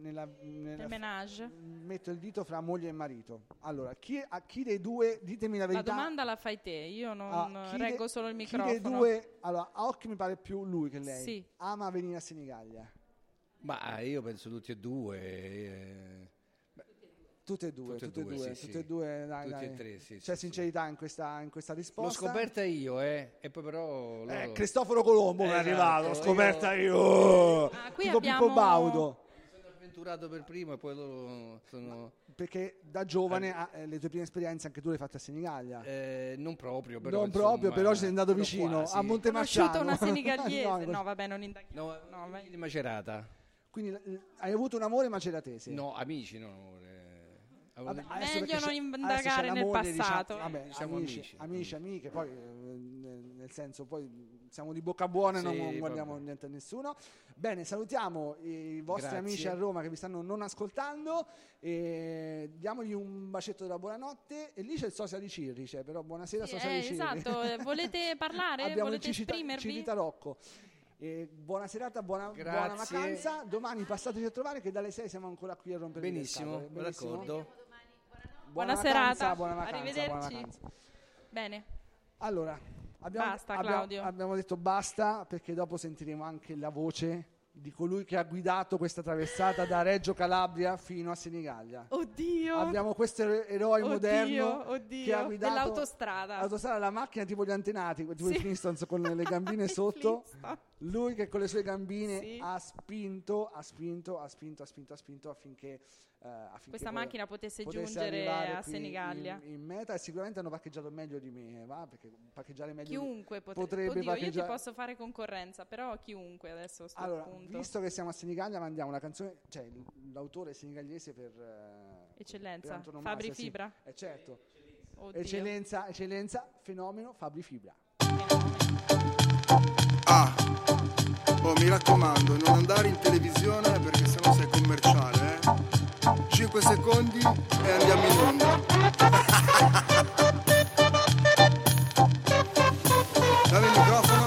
menage. Metto il dito fra moglie e marito. Allora, chi dei due, ditemi la verità. La domanda la fai te, io non reggo solo il microfono. Chi dei due, allora, a occhio mi pare più lui che lei. Sì. Ama venire a Senigallia? Ma io penso tutti e due. Tutte e due, dai. Tutti e tre, sì. C'è sincerità in questa risposta. L'ho scoperta io, e poi però Cristoforo Colombo mi è arrivato, l'ho scoperta io. Qui tipo abbiamo Pippo Baudo. Sono avventurato per primo e poi loro sono. Perché da giovane le tue prime esperienze anche tu le hai fatte a Senigallia. Non proprio, però. Non proprio, però ci sei andato vicino quasi. a Montemarciano. Ho conosciuto una senigaliese. No, vabbè, non indaghiamo. No, di Macerata. Quindi hai avuto un amore maceratese? No, amici, no, amore. Meglio non indagare nel passato. Siamo amici, amiche, poi nel senso poi siamo di bocca buona e non guardiamo niente a nessuno. Bene, salutiamo i vostri amici a Roma che vi stanno non ascoltando e diamogli un bacetto della buonanotte. E lì c'è il sosia di Cirri, però buonasera sosia di Cirri. Esatto, volete parlare? Volete esprimervi? Civita Rocco. Buona serata, buona vacanza. Domani passateci a trovare che dalle 6 siamo ancora qui a rompere le scatole. Benissimo, d'accordo. Buona serata, buona vacanza, arrivederci. Bene. Allora, basta Claudio. Abbiamo detto basta perché dopo sentiremo anche la voce di colui che ha guidato questa traversata da Reggio Calabria fino a Senigallia. Oddio! Abbiamo questo eroe moderno che ha guidato dell'autostrada. La macchina tipo gli antenati, tipo i Flintstones con le gambine sotto. Lui che con le sue gambine ha spinto affinché affinché questa poi macchina potesse potesse giungere arrivare a qui Senigallia. in meta, e sicuramente hanno parcheggiato meglio di me, va? Perché parcheggiare meglio Chiunque potrebbe Oddio, io ti parcheggiare. posso fare concorrenza, però chiunque adesso sto Allora, appunto. visto che siamo a Senigallia, mandiamo una canzone, cioè l'autore senigagliese per Eccellenza, antonomasia, Fabri sì. Fibra. Certo. Oddio. Eccellenza, fenomeno, Fabri Fibra. Mi raccomando, non andare in televisione perché sennò sei commerciale, 5 secondi e andiamo in onda. Dammi il microfono.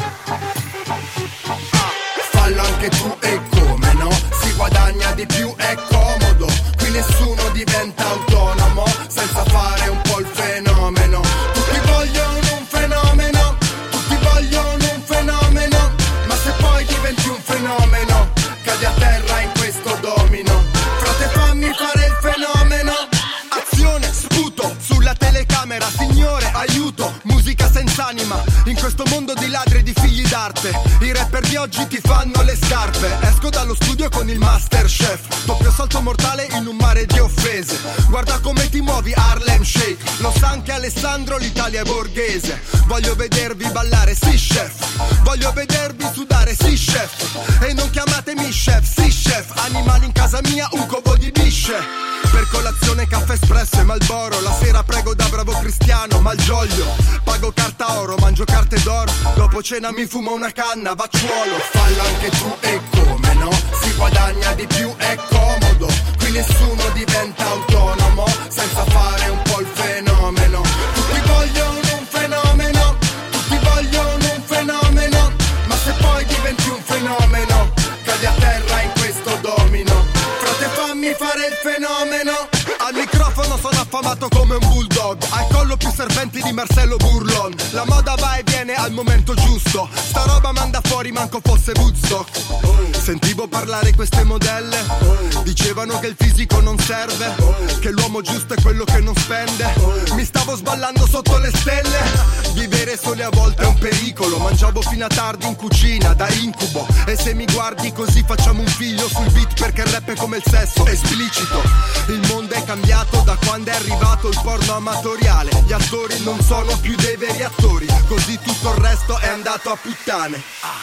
Fallo anche tu e come no? Si guadagna di più, è comodo. Qui nessuno diventa autonomo senza fare un po' il fenomeno. Tutti vogliono un fenomeno, tutti vogliono un fenomeno. Ma se poi diventi un fenomeno, cadi a terra in questo domino. Frate, fammi fare il fenomeno. Azione, sputo sulla telecamera. Signore, aiuto, musica senza anima. In questo mondo di ladri e di figli d'arte, i rapper di oggi ti fanno le scarpe. Esco dallo studio con il Masterchef, doppio salto mortale in un mare di offese. Guarda come ti muovi, Harlem Shake. Lo sa anche Alessandro, l'Italia è borghese. Voglio vedervi ballare, sì chef. Voglio vedervi sudare, sì chef. E non chiamatemi chef, sì chef. Animali in casa mia, un covo di bisce. Per colazione caffè espresso e Marlboro. La sera prego da bravo cristiano, malgioglio. Pago carta oro, mangio carte d'oro. Dopo cena mi fumo una canna, vacciuolo. Fallo anche tu e come no? Si guadagna di più, è comodo. Qui nessuno diventa autonomo senza fare un po' il fenomeno. Tutti vogliono un fenomeno, tutti vogliono un fenomeno. Ma se poi diventi un fenomeno, cadi a terra in questo domino. Frate, fammi fare il fenomeno. Al microfono sono affamato come un bulldog. Al collo più serpenti di Marcello Burlon. La moda va e viene al momento giusto. Sta roba manda fuori manco fosse Woodstock. Sentivo parlare queste modelle. Dicevano che il fisico non serve, che l'uomo giusto è quello che non spende. Mi stavo sballando sotto le stelle. Vivere soli a volte è un pericolo. Mangiavo fino a tardi in cucina da incubo. E se mi guardi così facciamo un figlio sul beat, perché il rap è come il sesso, esplicito. Il mondo è cambiato da quando è arrivato il porno amatoriale. Gli attori non sono più dei veri attori, così tutto il resto è andato a puttane.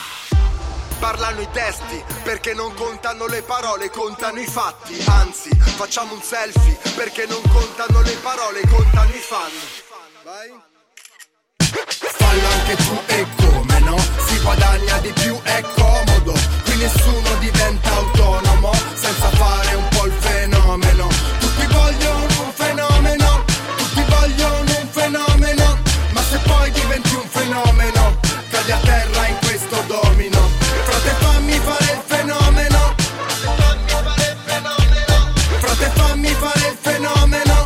Parlano i testi, perché non contano le parole, contano i fatti. Anzi, facciamo un selfie, perché non contano le parole, contano i fan. Vai. Fallo anche tu e come no? Si guadagna di più, è comodo. Qui nessuno diventa autonomo senza fare un po' il fenomeno. Tutti vogliono un fenomeno, tutti vogliono un fenomeno. Ma se poi diventi un fenomeno, cadi a terra in questo domino. Frate, fammi fare il fenomeno. Frate, fammi fare il fenomeno.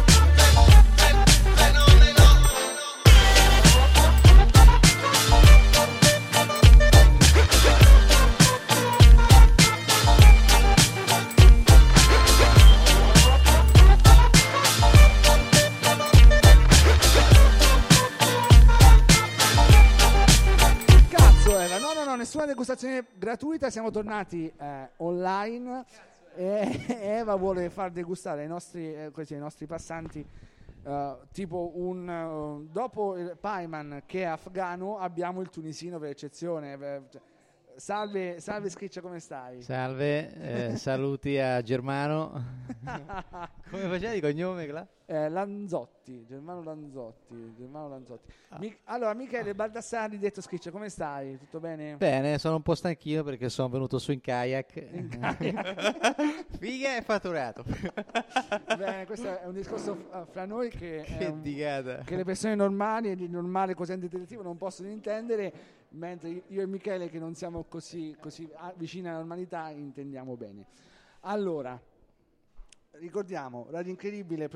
Nessuna degustazione gratuita, siamo tornati online e Eva vuole far degustare ai nostri passanti tipo dopo il Paiman che è afgano abbiamo il tunisino per eccezione. Salve Sciccia, come stai? Salve, saluti a Germano. Come facevi di cognome, Cla? Germano Lanzotti. Allora, Michele Baldassarri, detto Sciccia, come stai? Tutto bene? Bene, sono un po' stanchino perché sono venuto su in kayak. Figa e fatturato. Bene, questo è un discorso fra noi che digata. Che le persone normali e di normale quoziente intellettivo non possono intendere, mentre io e Michele, che non siamo così vicini alla normalità, intendiamo bene. Allora, ricordiamo Radio Incredibile,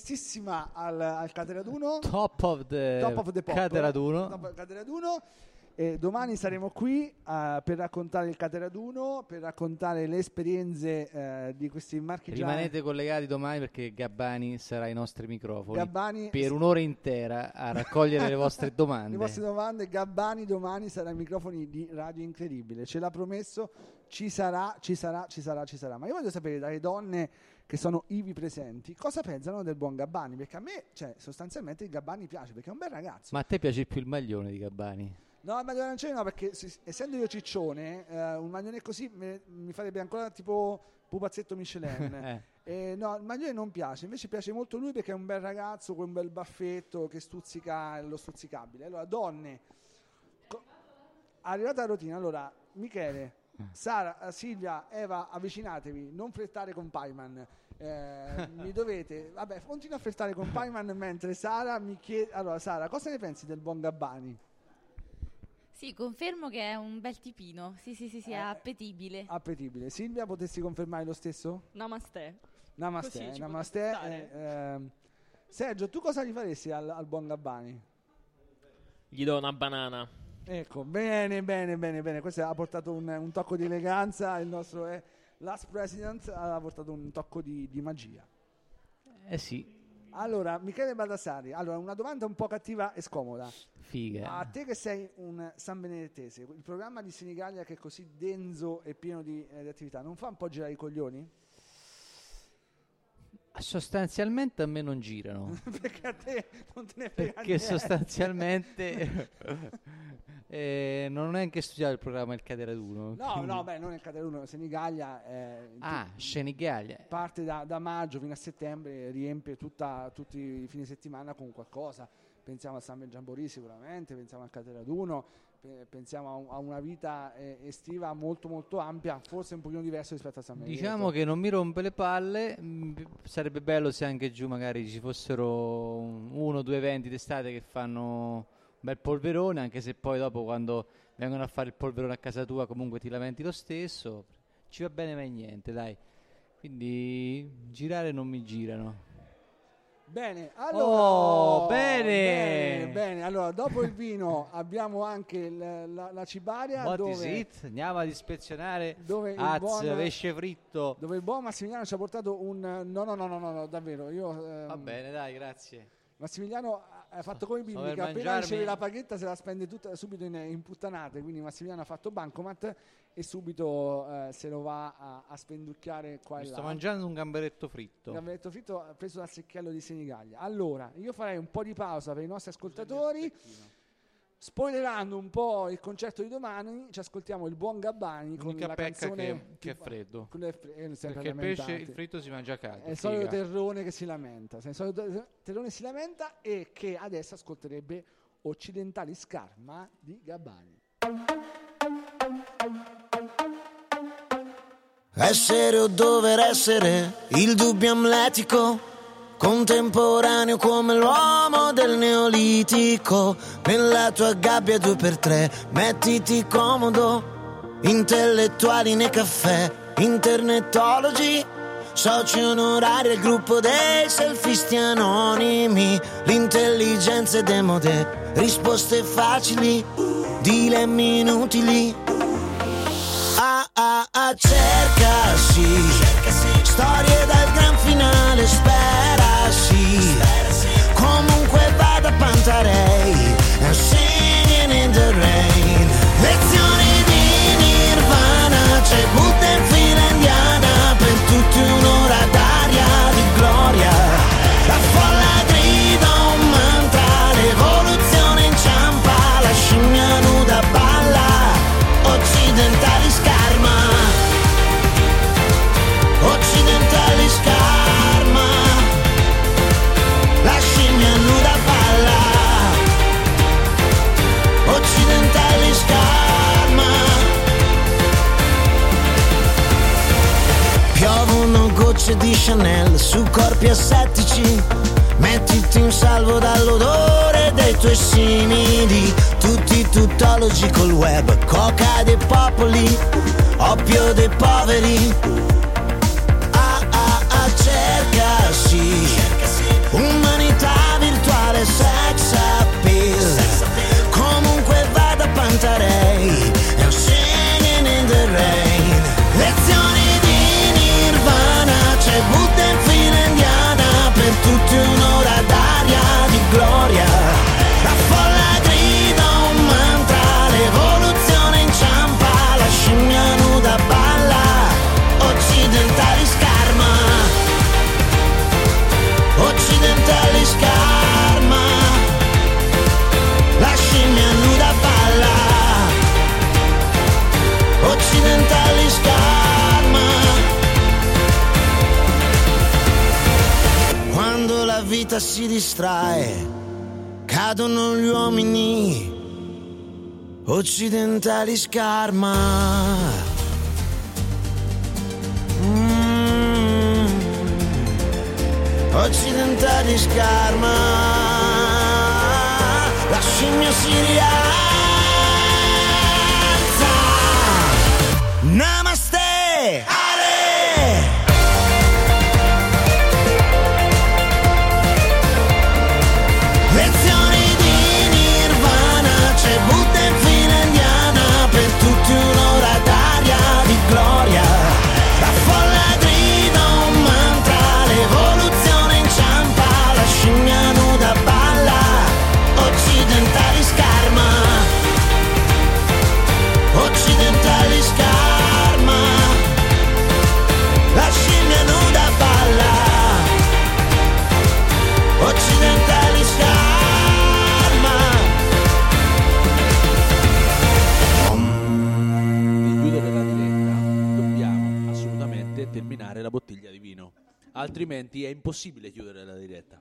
protagonistissima al Cateraduno, Top of the Pop, Cateraduno. Top of Cateraduno, E domani saremo qui per raccontare il Cateraduno, per raccontare le esperienze di questi marchigiani. Rimanete collegati domani perché Gabbani sarà ai nostri microfoni Gabbani per un'ora intera a raccogliere le vostre domande. Le vostre domande. Gabbani domani sarà ai microfoni di Radio Incredibile, ce l'ha promesso, ci sarà. Ma io voglio sapere dalle donne che sono ivi presenti cosa pensano del buon Gabbani, perché a me, sostanzialmente il Gabbani piace perché è un bel ragazzo. Ma a te piace più il maglione di Gabbani? No, il maglione arancione no, perché essendo io ciccione, un maglione così mi farebbe ancora tipo pupazzetto Michelin. No, il maglione non piace, invece piace molto lui perché è un bel ragazzo con un bel baffetto che stuzzica lo stuzzicabile. Allora, donne, arrivata la routine, allora, Michele, Sara, Silvia, Eva, avvicinatevi, non flirtare con Paiman. Mi dovete, vabbè, continua a flirtare con Paiman mentre Sara mi chiede. Allora, Sara, cosa ne pensi del buon Gabbani? Sì, confermo che è un bel tipino. Sì, è appetibile. Appetibile. Silvia, potessi confermare lo stesso? Namaste. Sergio, tu cosa gli faresti al buon Gabbani? Gli do una banana. Ecco, bene. Questo ha portato un tocco di eleganza. Il nostro last president ha portato un tocco di magia. Sì. Allora, Michele Baldassari, una domanda un po' cattiva e scomoda. Figa. A te che sei un San Benedettese, il programma di Senigallia che è così denso e pieno di attività, non fa un po' girare i coglioni? Sostanzialmente a me non girano. Perché a te non te ne frega Perché niente. sostanzialmente non ho neanche studiato il programma Il Cateraduno. No, non è il Cateraduno, Senigallia Senigallia parte da maggio fino a settembre, riempie tutti i fine settimana con qualcosa. Pensiamo al Summer Jamboree sicuramente, pensiamo al Cateraduno, pensiamo a una vita estiva molto molto ampia, forse un pochino diverso rispetto a San Benedetto. Diciamo che non mi rompe le palle, sarebbe bello se anche giù magari ci fossero 1 o 2 eventi d'estate che fanno un bel polverone, anche se poi dopo quando vengono a fare il polverone a casa tua comunque ti lamenti lo stesso. Ci va bene mai niente, dai. Quindi girare non mi girano. Bene, allora bene. Allora, dopo il vino abbiamo anche la cibaria dove andiamo ad ispezionare dove pesce fritto, dove il buon Massimiliano ci ha portato un no, davvero, io va bene, dai, grazie. Massimiliano ha fatto come i bimbi che appena riceve la paghetta se la spende tutta subito in puttanate, quindi Massimiliano ha fatto bancomat e subito se lo va a spenducchiare qua e là. Sto mangiando un gamberetto fritto. Un gamberetto fritto preso dal secchiello di Senigallia. Allora, io farei un po' di pausa per i nostri ascoltatori. Spoilerando un po' il concerto di domani, ci ascoltiamo il buon Gabbani con la canzone che è freddo. Perché il fritto si mangia caldo. È il solito terrone che si lamenta. Il solito terrone si lamenta e che adesso ascolterebbe Occidentali Scarma di Gabbani. Essere o dover essere, il dubbio amletico, contemporaneo come l'uomo del neolitico. Nella tua gabbia 2x3, mettiti comodo, intellettuali nei caffè, internetologi, soci onorari al gruppo dei selfisti anonimi. L'intelligenza è demode, risposte facili, dilemmi inutili. Cercasi, storie dal gran finale, sperasi. Comunque vada Pantarei, and singing in the rain. Lezioni di Nirvana, c'è Buddha in fila indiana, per tutti un'ora d'aria di gloria. La folla grida un mantra, l'evoluzione inciampa, la scimmia nuda balla, occidentali scarma. Occidentali scarma, la scimmia nuda balla. Occidentali scarma. Piovono gocce di Chanel su corpi assettici. Mettiti in salvo dall'odore dei tuoi simili. Tutti tuttologi col web, coca dei popoli, oppio dei poveri. Cercasi, umanità virtuale, sex appeal. Comunque vada canterei, I'm singing in the rain. Lezioni di Nirvana, c'è Buddha in fila indiana, per tutti un'ora d'aria di gloria. La folla grida un mantra, l'evoluzione inciampa, la scimmia nuda balla, occidentali scarma, occidentali scarma, la scimmia nuda balla, occidentali scarma. Quando la vita si distrae, cadono gli uomini, occidentali scarma. Occidentali scarma, la scimmia si rialza. Namaste, Ale. Lezioni di Nirvana, c'è Buddha in fila indiana, per tutti un'ora d'aria di gloria. La folla grida un mantra, l'evoluzione inciampa, la scimmia nuda balla, occidentali scarma, occidentali scarma, la scimmia nuda balla, occidentali scarma. Di chiudere la diretta dobbiamo assolutamente terminare la bottiglia di vino, altrimenti è impossibile chiudere la diretta.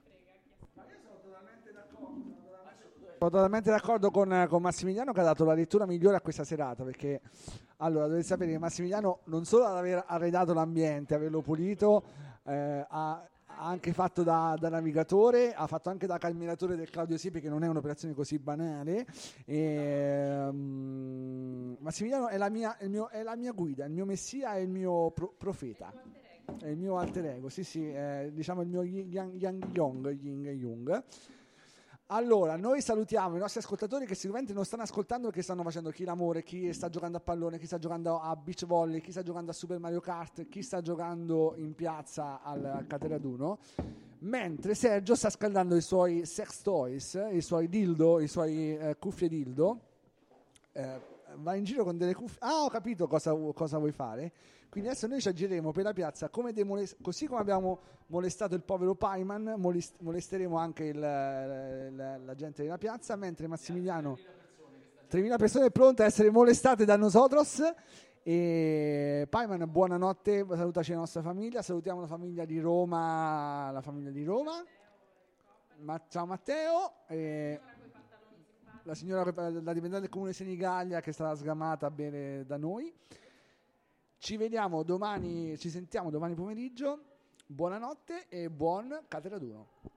Sono totalmente d'accordo con Massimiliano, che ha dato la lettura migliore a questa serata, perché allora dovete sapere che Massimiliano non solo ad aver arredato l'ambiente, averlo pulito, ha anche fatto da navigatore, ha fatto anche da camminatore del Claudio Siepi, che non è un'operazione così banale. Massimiliano è la mia guida, il mio messia, è il mio profeta, è il mio alter ego, sì, diciamo il mio yin e yang. Allora, noi salutiamo i nostri ascoltatori che sicuramente non stanno ascoltando, perché stanno facendo chi l'amore, chi sta giocando a pallone, chi sta giocando a beach volley, chi sta giocando a Super Mario Kart, chi sta giocando in piazza al Cateraduno, mentre Sergio sta scaldando i suoi sex toys, i suoi dildo, i suoi cuffie dildo, va in giro con delle cuffie. Ah, ho capito cosa vuoi fare. Quindi adesso noi ci aggireremo per la piazza come così come abbiamo molestato il povero Paiman, molesteremo anche la gente della piazza, mentre Massimiliano, 3.000 persone pronte a essere molestate da nosotros. E Paiman, buonanotte, salutaci la nostra famiglia, salutiamo la famiglia di Roma, ciao Matteo, la signora, la dipendente del comune di Senigallia, che è stata sgamata a bere da noi. Ci sentiamo domani pomeriggio. Buonanotte e buon Cateraduno.